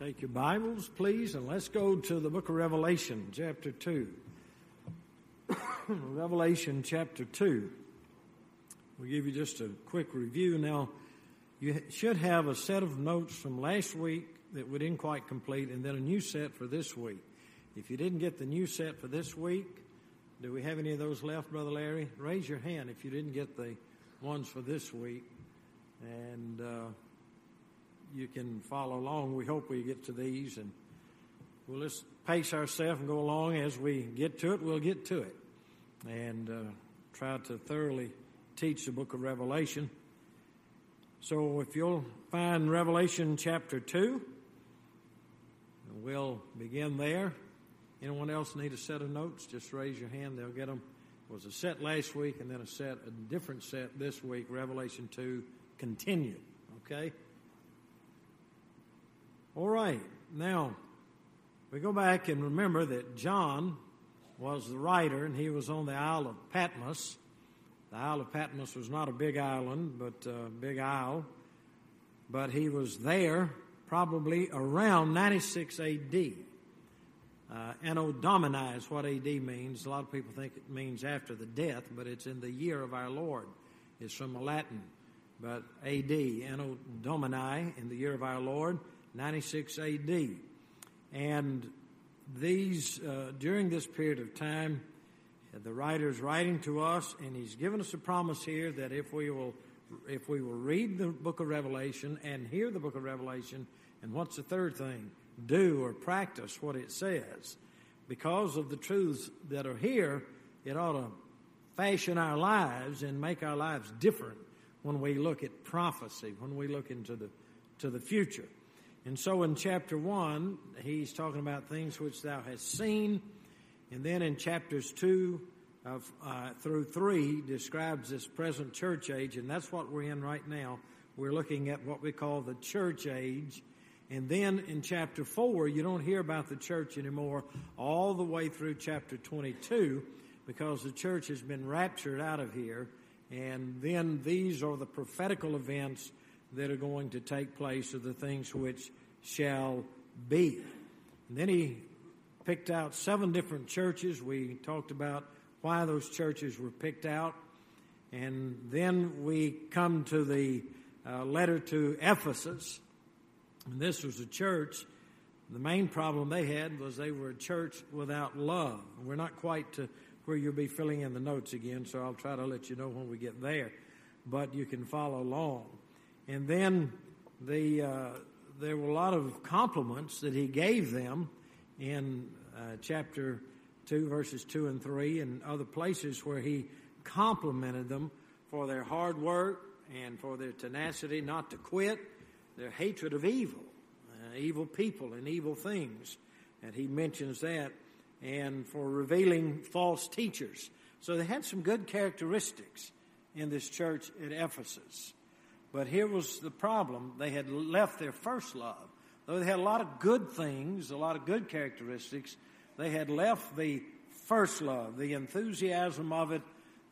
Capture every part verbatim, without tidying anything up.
Take your Bibles, please, and let's go to the book of Revelation, chapter two. Revelation, chapter two. We'll give you just a quick review. Now, you should have a set of notes from last week that we didn't quite complete, and then a new set for this week. If you didn't get the new set for this week, do we have any of those left, Brother Larry? Raise your hand if you didn't get the ones for this week, and uh, you can follow along. We hope we get to these, and we'll just pace ourselves and go along. As we get to it, we'll get to it, and uh, try to thoroughly teach the book of Revelation. So if you'll find Revelation chapter two, we'll begin there. Anyone else need a set of notes? Just raise your hand. They'll get them. It was a set last week and then a set, a different set this week. Revelation two continued. Okay? All right. Now, we go back and remember that John was the writer, and he was on the Isle of Patmos. The Isle of Patmos was not a big island, but a big isle. But he was there probably around ninety-six A D Uh, Anno Domini is what A D means. A lot of people think it means after the death, but it's in the year of our Lord. It's from the Latin. But A D, Anno Domini, in the year of our Lord, ninety-six A D And these, uh, during this period of time, the writer is writing to us, and he's given us a promise here that if we will, if we will read the book of Revelation and hear the book of Revelation, and what's the third thing? Do or practice what it says. Because of the truths that are here, it ought to fashion our lives and make our lives different when we look at prophecy, when we look into the to the future. And so in chapter one, he's talking about things which thou hast seen. And then in chapters two of, uh, through three describes this present church age, and that's what we're in right now. We're looking at what we call the church age. And then in chapter four, you don't hear about the church anymore all the way through chapter twenty-two, because the church has been raptured out of here. And then these are the prophetical events that are going to take place, of the things which shall be. And then he picked out seven different churches. We talked about why those churches were picked out. And then we come to the uh, letter to Ephesus. And this was a church. The main problem they had was they were a church without love. We're not quite to where you'll be filling in the notes again, so I'll try to let you know when we get there. But you can follow along. And then the uh, there were a lot of compliments that he gave them in uh, chapter two, verses two and three, and other places where he complimented them for their hard work and for their tenacity not to quit, their hatred of evil, uh, evil people and evil things. And he mentions that, and for revealing false teachers. So they had some good characteristics in this church at Ephesus. But here was the problem. They had left their first love. Though they had a lot of good things, a lot of good characteristics, they had left the first love, the enthusiasm of it,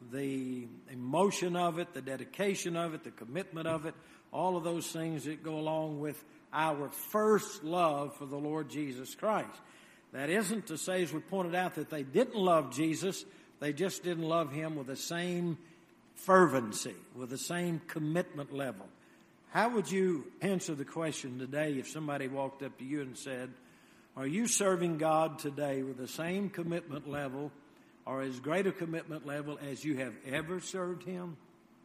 the emotion of it, the dedication of it, the commitment of it, all of those things that go along with our first love for the Lord Jesus Christ. That isn't to say, as we pointed out, that they didn't love Jesus. They just didn't love him with the same fervency, with the same commitment level. How would you answer the question today if somebody walked up to you and said, are you serving God today with the same commitment level, or as great a commitment level as you have ever served him?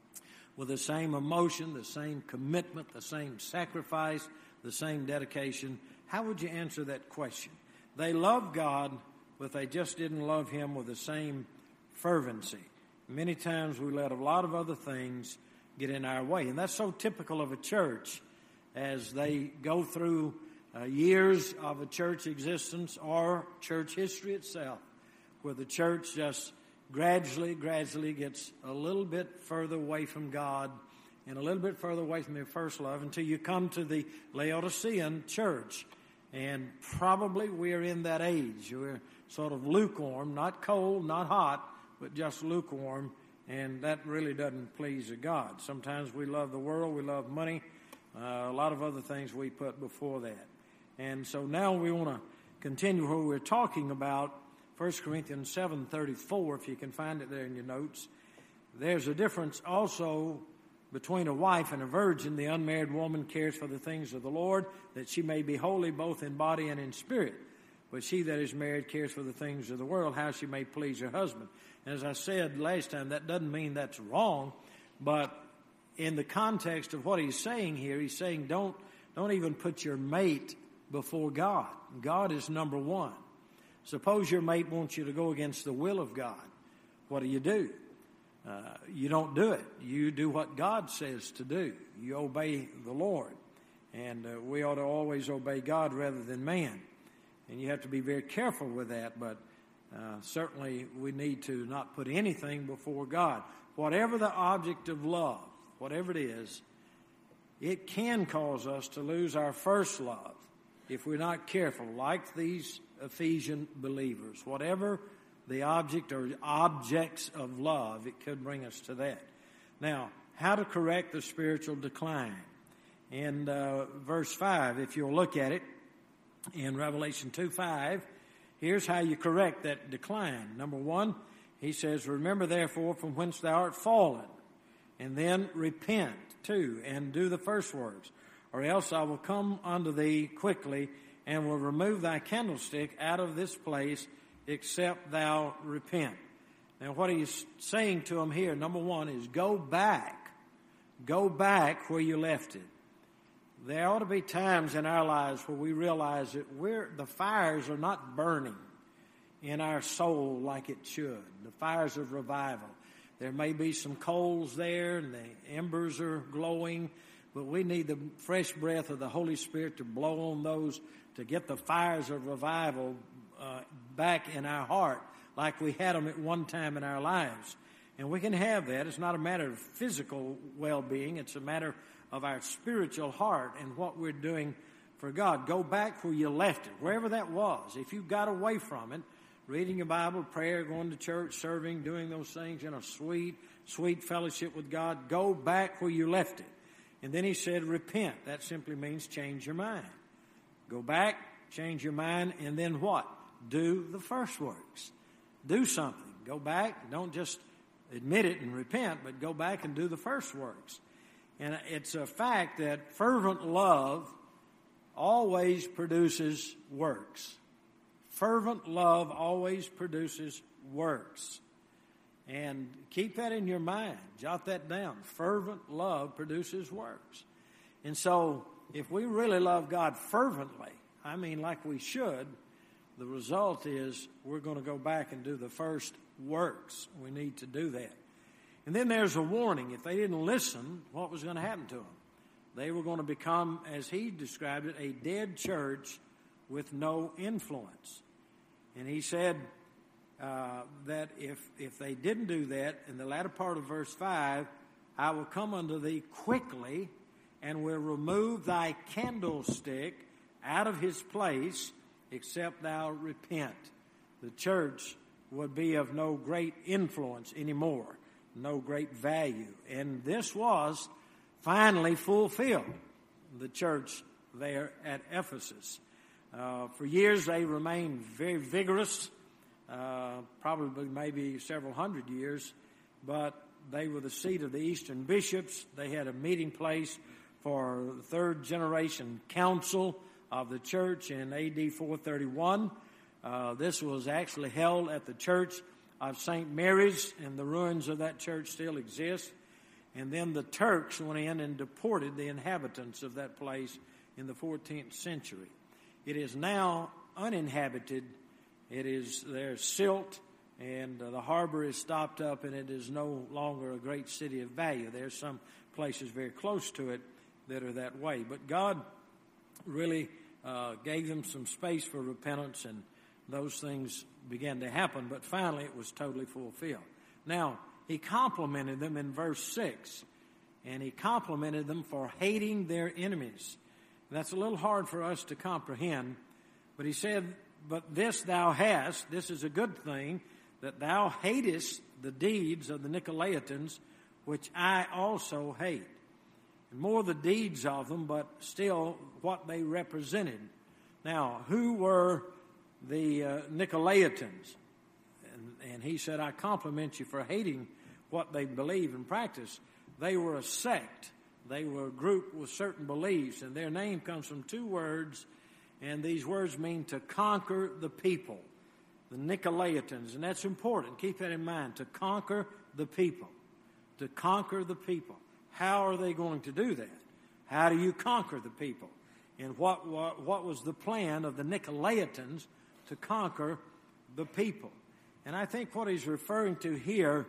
With the same emotion, the same commitment, the same sacrifice, the same dedication? How would you answer that question? They loved God, but they just didn't love him with the same fervency. Many times we let a lot of other things get in our way. And that's so typical of a church as they go through uh, years of a church existence or church history itself, where the church just gradually, gradually gets a little bit further away from God and a little bit further away from their first love until you come to the Laodicean church. And probably we're in that age. We're sort of lukewarm, not cold, not hot, but just lukewarm, and that really doesn't please God. Sometimes we love the world, we love money, uh, a lot of other things we put before that. And so now we want to continue where we're talking about First Corinthians seven thirty-four, if you can find it there in your notes. There's a difference also between a wife and a virgin. The unmarried woman cares for the things of the Lord, that she may be holy both in body and in spirit. But she that is married cares for the things of the world, how she may please her husband. And as I said last time, that doesn't mean that's wrong, but in the context of what he's saying here, he's saying don't don't even put your mate before God. God is number one. Suppose your mate wants you to go against the will of God. What do you do? Uh, you don't do it. You do what God says to do. You obey the Lord. And uh, we ought to always obey God rather than man. And you have to be very careful with that, but uh, certainly we need to not put anything before God. Whatever the object of love, whatever it is, it can cause us to lose our first love if we're not careful, like these Ephesian believers. Whatever the object or objects of love, it could bring us to that. Now, how to correct the spiritual decline. In uh, verse five, if you'll look at it, in Revelation two five, here's how you correct that decline. Number one, he says, remember therefore from whence thou art fallen, and then repent too, and do the first works. Or else I will come unto thee quickly, and will remove thy candlestick out of this place, except thou repent. Now what he's saying to them here, number one, is go back. Go back where you left it. There ought to be times in our lives where we realize that we're, the fires are not burning in our soul like it should. The fires of revival. There may be some coals there and the embers are glowing, but we need the fresh breath of the Holy Spirit to blow on those to get the fires of revival uh, back in our heart like we had them at one time in our lives. And we can have that. It's not a matter of physical well-being. It's a matter of our spiritual heart and what we're doing for God. Go back where you left it, wherever that was. If you got away from it, reading your Bible, prayer, going to church, serving, doing those things in a sweet, sweet fellowship with God, go back where you left it. And then he said, repent. That simply means change your mind. Go back, change your mind, and then what? Do the first works. Do something. Go back. Don't just admit it and repent, but go back and do the first works. And it's a fact that fervent love always produces works. Fervent love always produces works. And keep that in your mind. Jot that down. Fervent love produces works. And so if we really love God fervently, I mean like we should, the result is we're going to go back and do the first works. We need to do that. And then there's a warning. If they didn't listen, what was going to happen to them? They were going to become, as he described it, a dead church with no influence. And he said uh, that if if they didn't do that, in the latter part of verse five, I will come unto thee quickly and will remove thy candlestick out of his place, except thou repent. The church would be of no great influence anymore. No great value. And this was finally fulfilled, the church there at Ephesus. Uh, for years they remained very vigorous, uh, probably maybe several hundred years, but they were the seat of the Eastern bishops. They had a meeting place for the third generation council of the church in A D four thirty-one. Uh, this was actually held at the church of Saint Mary's, and the ruins of that church still exist. And then the Turks went in and deported the inhabitants of that place in the fourteenth century. It is now uninhabited. It is, there's silt, and uh, the harbor is stopped up, and it is no longer a great city of value. There's some places very close to it that are that way. But God really uh, gave them some space for repentance, and those things began to happen, but finally it was totally fulfilled. Now, he complimented them in verse six, and he complimented them for hating their enemies. That's a little hard for us to comprehend, but he said, but this thou hast, this is a good thing, that thou hatest the deeds of the Nicolaitans, which I also hate. And more the deeds of them, but still what they represented. Now, who were the uh, Nicolaitans? And, and he said, I compliment you for hating what they believe and practice. They were a sect. They were a group with certain beliefs, and their name comes from two words, and these words mean to conquer the people. The Nicolaitans, and that's important. Keep that in mind, to conquer the people. To conquer the people. How are they going to do that? How do you conquer the people? And what, what, what was the plan of the Nicolaitans to conquer the people? And I think what he's referring to here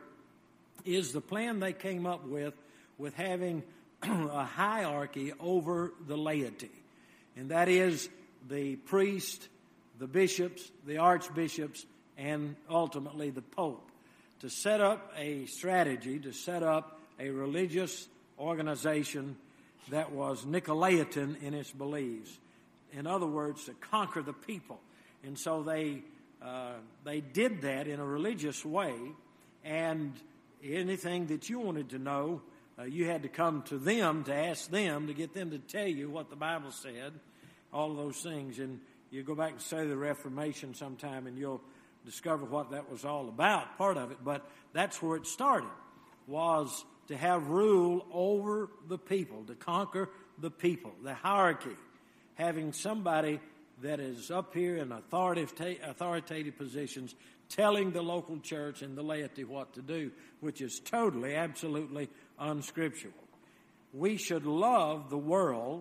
is the plan they came up with, with having a hierarchy over the laity. And that is the priest, the bishops, the archbishops, and ultimately the Pope. To set up a strategy, to set up a religious organization that was Nicolaitan in its beliefs. In other words, to conquer the people. And so they uh, they did that in a religious way, and anything that you wanted to know, uh, you had to come to them to ask them to get them to tell you what the Bible said, all of those things. And you go back and study the Reformation sometime and you'll discover what that was all about, part of it. But that's where it started, was to have rule over the people, to conquer the people, the hierarchy, having somebody that is up here in authoritative, authoritative positions telling the local church and the laity what to do, which is totally, absolutely unscriptural. We should love the world.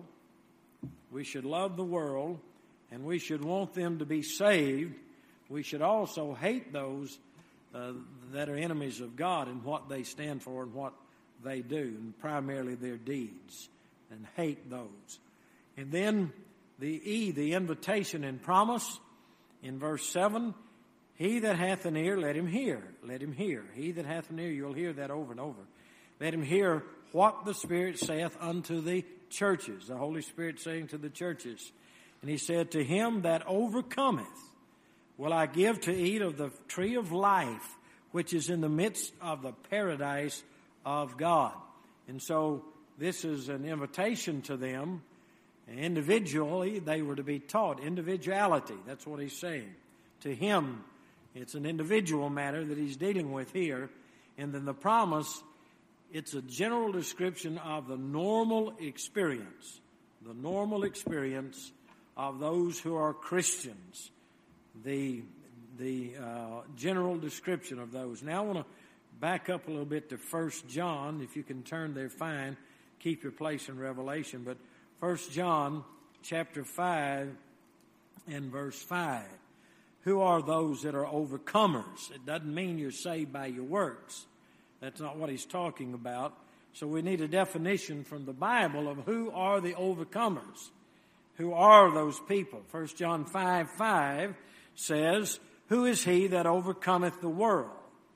We should love the world, and we should want them to be saved. We should also hate those uh, that are enemies of God and what they stand for and what they do, and primarily their deeds, and hate those. And then the E, the invitation and promise, in verse seven, he that hath an ear, let him hear. Let him hear. He that hath an ear, you'll hear that over and over. Let him hear what the Spirit saith unto the churches. The Holy Spirit saying to the churches. And he said, to him that overcometh will I give to eat of the tree of life, which is in the midst of the paradise of God. And so this is an invitation to them. Individually, they were to be taught. Individuality, that's what he's saying. To him, it's an individual matter that he's dealing with here. And then the promise, it's a general description of the normal experience. The normal experience of those who are Christians. The, the uh, general description of those. Now I want to back up a little bit to First John. If you can turn there, fine. Keep your place in Revelation. But First John chapter five and verse five. Who are those that are overcomers? It doesn't mean you're saved by your works. That's not what he's talking about. So we need a definition from the Bible of who are the overcomers. Who are those people? First John five five says, who is he that overcometh the world?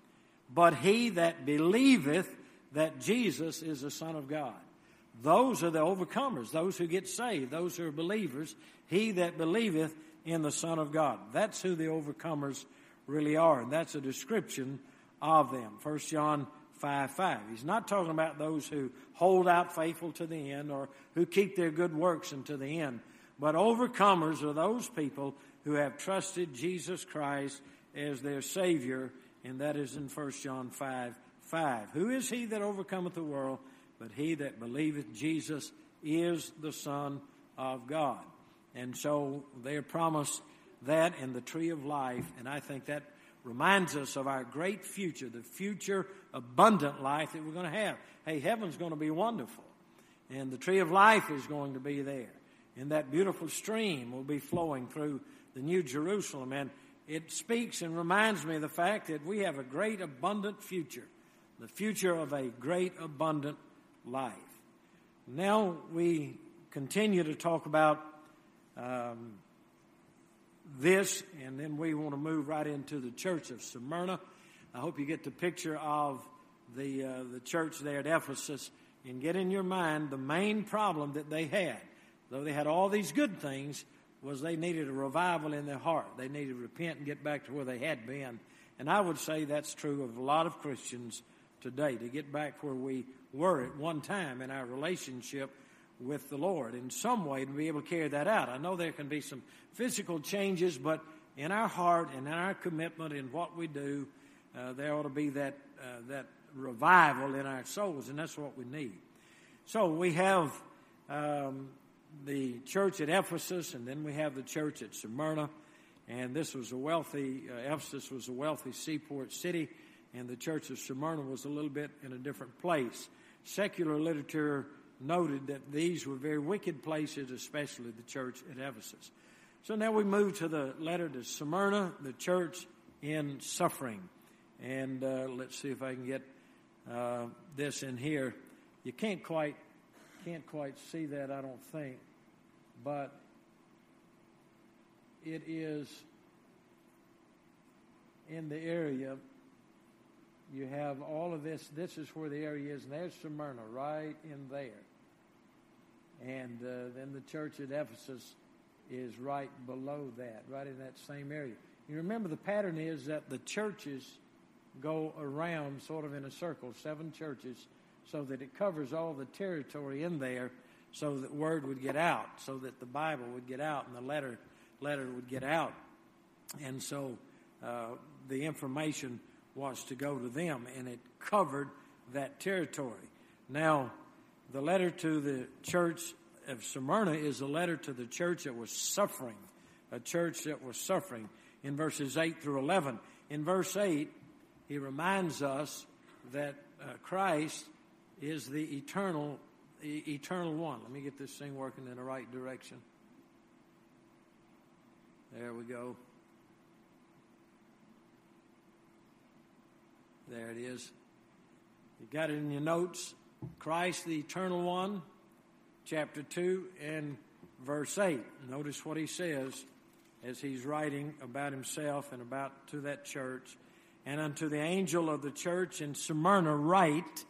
But he that believeth that Jesus is the Son of God. Those are the overcomers, those who get saved, those who are believers. He that believeth in the Son of God. That's who the overcomers really are, and that's a description of them. First John five five. He's not talking about those who hold out faithful to the end or who keep their good works unto the end. But overcomers are those people who have trusted Jesus Christ as their Savior, and that is in First John five five. Who is he that overcometh the world? But he that believeth Jesus is the Son of God. And so they are promised that in the tree of life, and I think that reminds us of our great future, the future abundant life that we're going to have. Hey, heaven's going to be wonderful, and the tree of life is going to be there, and that beautiful stream will be flowing through the New Jerusalem, and it speaks and reminds me of the fact that we have a great abundant future, the future of a great abundant life. Now we continue to talk about um, this, and then we want to move right into the church of Smyrna. I hope you get the picture of the uh, the church there at Ephesus, and get in your mind the main problem that they had. Though they had all these good things, was they needed a revival in their heart. They needed to repent and get back to where they had been. And I would say that's true of a lot of Christians today, to get back where we were at one time in our relationship with the Lord in some way to be able to carry that out. I know there can be some physical changes, but in our heart and in our commitment in what we do, uh, there ought to be that uh, that revival in our souls, and that's what we need. So we have um, the church at Ephesus, and then we have the church at Smyrna, and this was a wealthy, uh, Ephesus was a wealthy seaport city, and the church of Smyrna was a little bit in a different place. Secular literature noted that these were very wicked places, especially the church at Ephesus. So now we move to the letter to Smyrna, the church in suffering. And uh, let's see if I can get uh, this in here. You can't quite can't quite see that, I don't think, but it is in the area. You have all of this. This is where the area is, and there's Smyrna right in there. And uh, then the church at Ephesus is right below that, right in that same area. You remember the pattern is that the churches go around sort of in a circle, seven churches, so that it covers all the territory in there so that word would get out, so that the Bible would get out and the letter letter would get out. And so uh, the information was to go to them, and it covered that territory. Now, the letter to the church of Smyrna is a letter to the church that was suffering, a church that was suffering in verses eight through eleven. In verse eight, he reminds us that uh, Christ is the eternal, e- eternal one. Let me get this thing working in the right direction. There we go. There it is. You got it in your notes. Christ, the eternal one, chapter two and verse eight. Notice what he says as he's writing about himself and about to that church. And unto the angel of the church in Smyrna write,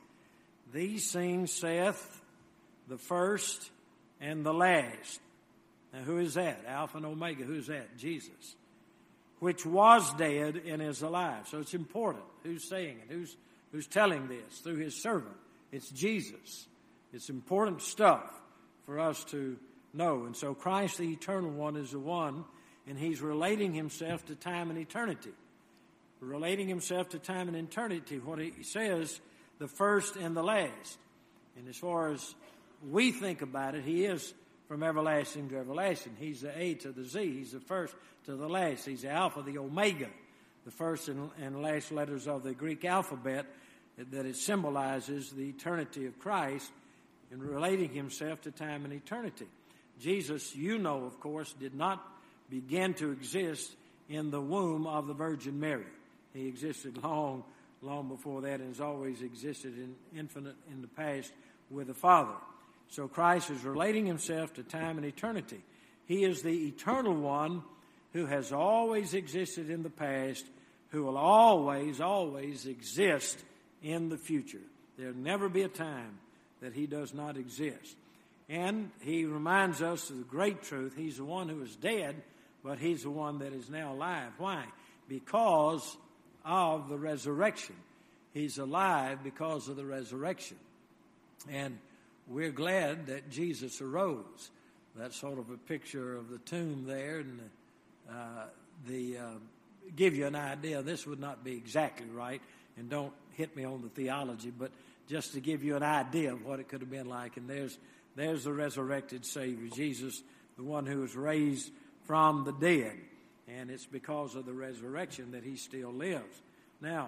these things saith the first and the last. Now who is that? Alpha and Omega. Who is that? Jesus. Which was dead and is alive. So it's important. Who's saying it? Who's who's telling this? Through his servant. It's Jesus. It's important stuff for us to know. And so Christ, the eternal one, is the one, and he's relating himself to time and eternity. Relating himself to time and eternity. What he says, the first and the last. And as far as we think about it, he is from everlasting to everlasting. He's the A to the Z. He's the first to the last. He's the Alpha, the Omega, the first and, and last letters of the Greek alphabet, that it symbolizes the eternity of Christ in relating himself to time and eternity. Jesus, you know, of course, did not begin to exist in the womb of the Virgin Mary. He existed long, long before that, and has always existed in infinite in the past with the Father. So Christ is relating himself to time and eternity. He is the eternal one who has always existed in the past, who will always, always exist in the future. There'll never be a time that he does not exist. And he reminds us of the great truth. He's the one who is dead, but he's the one that is now alive. Why? Because of the resurrection. He's alive because of the resurrection. And we're glad that Jesus arose. That's sort of a picture of the tomb there. And uh, the uh, give you an idea, this would not be exactly right, and don't hit me on the theology, but just to give you an idea of what it could have been like. And there's there's the resurrected Savior, Jesus, the one who was raised from the dead. And it's because of the resurrection that he still lives. Now,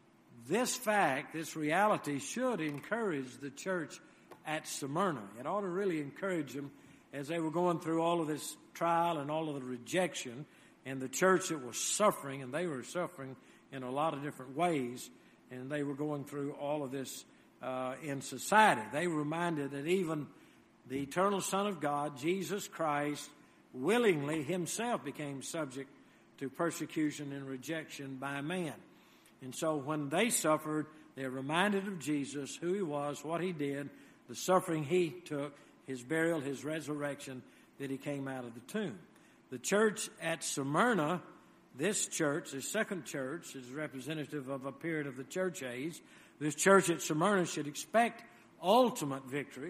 this fact, this reality should encourage the church at Smyrna. It ought to really encourage them as they were going through all of this trial and all of the rejection, and the church that was suffering, and they were suffering in a lot of different ways, and they were going through all of this uh, in society. They were reminded that even the eternal Son of God, Jesus Christ, willingly himself became subject to persecution and rejection by man. And so when they suffered, they're reminded of Jesus, who he was, what he did, the suffering he took, his burial, his resurrection, that he came out of the tomb. The church at Smyrna, this church, the second church, is representative of a period of the church age. This church at Smyrna should expect ultimate victory.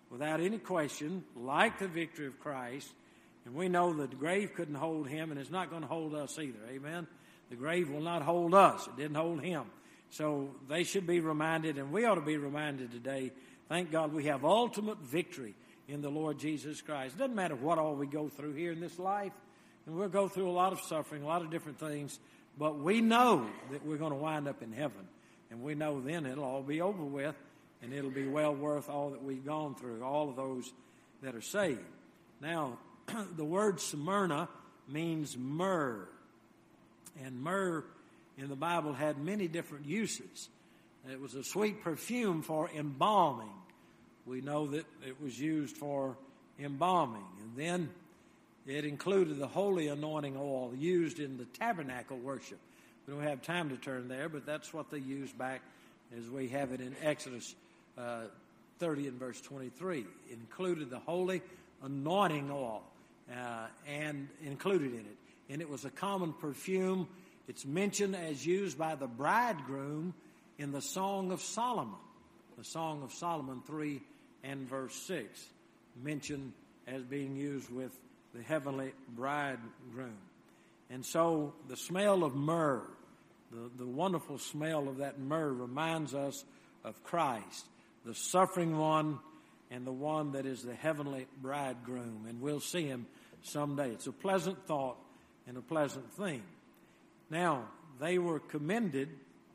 without any question, like the victory of Christ. And we know that the grave couldn't hold him, and it's not going to hold us either. Amen? The grave will not hold us. It didn't hold him. So they should be reminded, and we ought to be reminded today, thank God we have ultimate victory in the Lord Jesus Christ. It doesn't matter what all we go through here in this life. And we'll go through a lot of suffering, a lot of different things. But we know that we're going to wind up in heaven. And we know then it'll all be over with, and it'll be well worth all that we've gone through, all of those that are saved. Now, the word Smyrna means myrrh. And myrrh in the Bible had many different uses. It was a sweet perfume for embalming. We know that it was used for embalming. And then it included the holy anointing oil used in the tabernacle worship. We don't have time to turn there, but that's what they used back as we have it in Exodus uh, thirty and verse twenty-three. It included the holy anointing oil uh, and included in it. And it was a common perfume. It's mentioned as used by the bridegroom in the Song of Solomon. The Song of Solomon three and verse six, mentioned as being used with the heavenly bridegroom. And so the smell of myrrh, the, the wonderful smell of that myrrh reminds us of Christ, the suffering one and the one that is the heavenly bridegroom. And we'll see him someday. It's a pleasant thought and a pleasant thing. Now, they were commended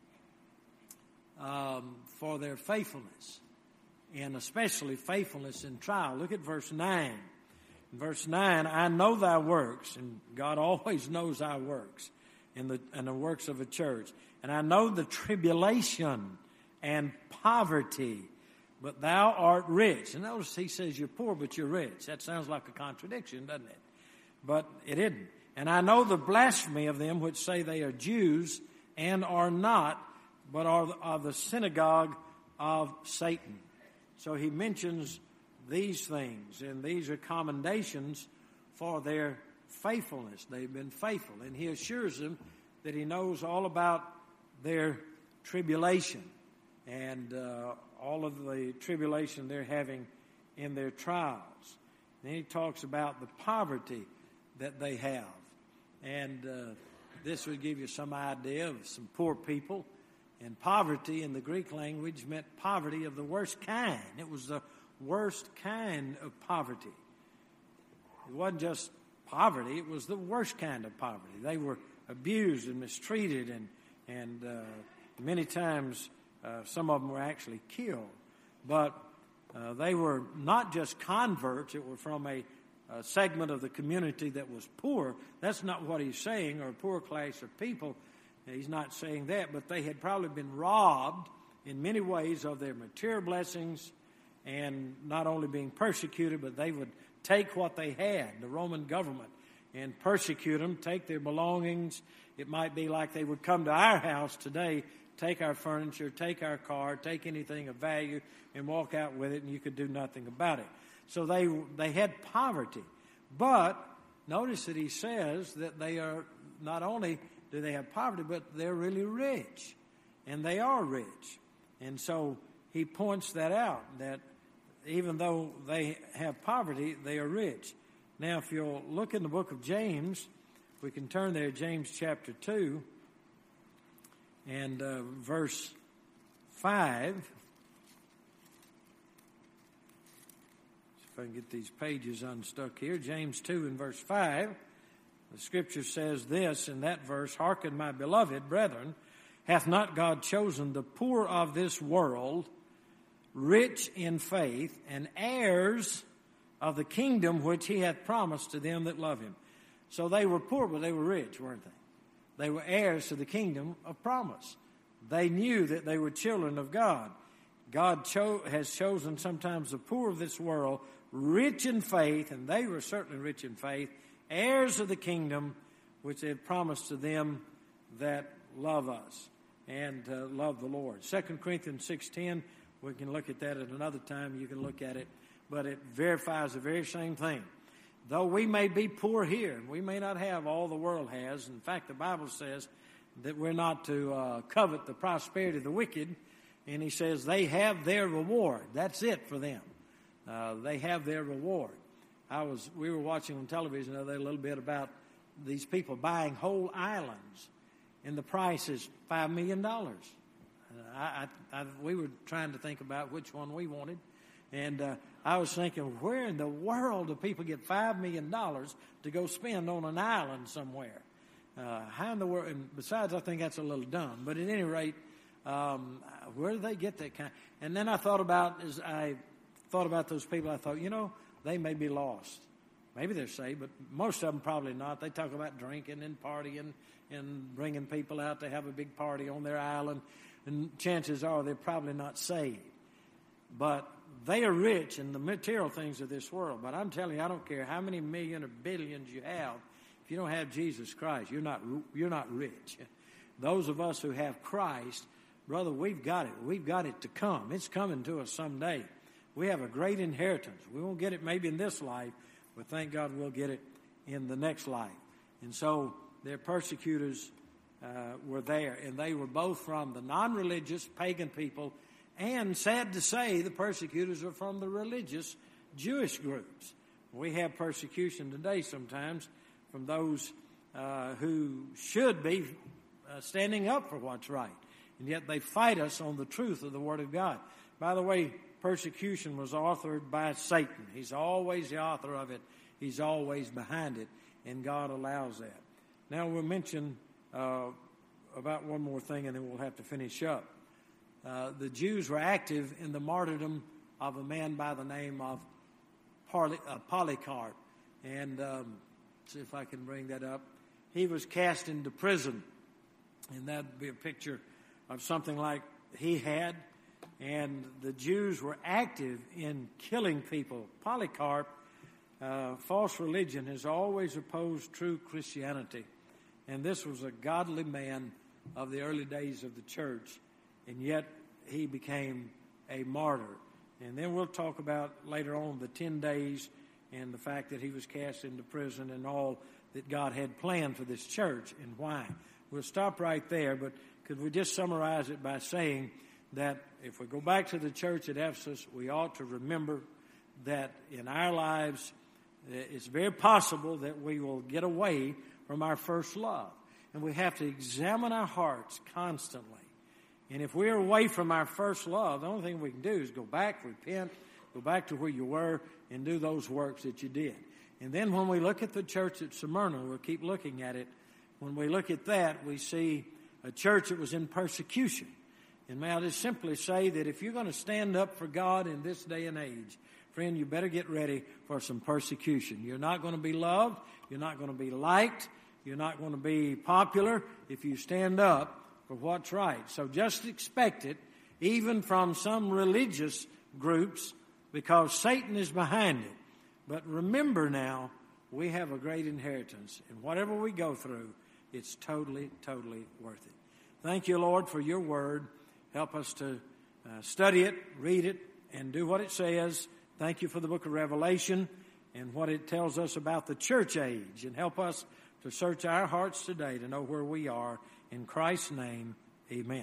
um, for their faithfulness, and especially faithfulness in trial. Look at verse nine. In verse nine, I know thy works, and God always knows our works in the, in the works of a church. And I know the tribulation and poverty, but thou art rich. And notice he says you're poor, but you're rich. That sounds like a contradiction, doesn't it? But it isn't. And I know the blasphemy of them which say they are Jews and are not, but are of the synagogue of Satan. So he mentions these things, and these are commendations for their faithfulness. They've been faithful, and he assures them that he knows all about their tribulation and uh, all of the tribulation they're having in their trials. Then he talks about the poverty that they have. And uh, this would give you some idea of some poor people. And poverty in the Greek language meant poverty of the worst kind. It was the worst kind of poverty. It wasn't just poverty, it was the worst kind of poverty. They were abused and mistreated, and, and uh, many times uh, some of them were actually killed. But uh, they were not just converts, it were from a A segment of the community that was poor. That's not what he's saying, or a poor class of people. He's not saying that, but they had probably been robbed in many ways of their material blessings, and not only being persecuted, but they would take what they had, the Roman government, and persecute them, take their belongings. It might be like they would come to our house today, take our furniture, take our car, take anything of value, and walk out with it, and you could do nothing about it. So they they had poverty. But notice that he says that they are, not only do they have poverty, but they're really rich. And they are rich. And so he points that out, that even though they have poverty, they are rich. Now, if you'll look in the book of James, we can turn there, James chapter two, and uh, verse five. If I can get these pages unstuck here. James two and verse five. The scripture says this in that verse, hearken, my beloved brethren, hath not God chosen the poor of this world, rich in faith, and heirs of the kingdom which he hath promised to them that love him. So they were poor, but they were rich, weren't they? They were heirs to the kingdom of promise. They knew that they were children of God. God cho- has chosen sometimes the poor of this world, rich in faith, and they were certainly rich in faith, heirs of the kingdom which they have promised to them that love us and uh, love the Lord. Second Corinthians six ten, we can look at that at another time. You can look at it, but it verifies the very same thing. Though we may be poor here, we may not have all the world has. In fact, the Bible says that we're not to uh, covet the prosperity of the wicked. And he says they have their reward. That's it for them. uh, they have their reward. I was we were watching on television the other day a little bit about these people buying whole islands, and the price is five million dollars. I, I, I, we were trying to think about which one we wanted, and uh, I was thinking, where in the world do people get five million dollars to go spend on an island somewhere? Uh, how in the world? And besides, I think that's a little dumb. But at any rate, um, where do they get that kind? And then I thought about, as I thought about those people, I thought, you know, they may be lost. Maybe they're saved, but most of them probably not. They talk about drinking and partying and bringing people out to have a big party on their island, and chances are they're probably not saved. But they are rich in the material things of this world. But I'm telling you, I don't care how many million or billions you have. If you don't have Jesus Christ, you're not you're not rich. Those of us who have Christ, brother, we've got it. We've got it to come. It's coming to us someday. We have a great inheritance. We won't get it maybe in this life, but thank God we'll get it in the next life. And so their persecutors uh, were there, and they were both from the non-religious pagan people, and sad to say, the persecutors are from the religious Jewish groups. We have persecution today sometimes from those uh, who should be uh, standing up for what's right, and yet they fight us on the truth of the Word of God. By the way, persecution was authored by Satan. He's always the author of it. He's always behind it, and God allows that. Now we'll mention uh, about one more thing, and then we'll have to finish up. Uh, the Jews were active in the martyrdom of a man by the name of Poly, uh, Polycarp. And um, see if I can bring that up. He was cast into prison, and that would be a picture of something like he had. And the Jews were active in killing people. Polycarp, uh, false religion, has always opposed true Christianity. And this was a godly man of the early days of the church. And yet he became a martyr. And then we'll talk about later on the ten days and the fact that he was cast into prison and all that God had planned for this church and why. We'll stop right there, but could we just summarize it by saying that if we go back to the church at Ephesus, we ought to remember that in our lives, it's very possible that we will get away from our first love. And we have to examine our hearts constantly. And if we're away from our first love, the only thing we can do is go back, repent, go back to where you were, and do those works that you did. And then when we look at the church at Smyrna, we'll keep looking at it. When we look at that, we see a church that was in persecution. And may I just simply say that if you're going to stand up for God in this day and age, friend, you better get ready for some persecution. You're not going to be loved. You're not going to be liked. You're not going to be popular if you stand up for what's right. So just expect it, even from some religious groups, because Satan is behind it. But remember now, we have a great inheritance. And whatever we go through, it's totally, totally worth it. Thank you, Lord, for your word. Help us to uh, study it, read it, and do what it says. Thank you for the book of Revelation and what it tells us about the church age. And help us to search our hearts today to know where we are. In Christ's name, amen.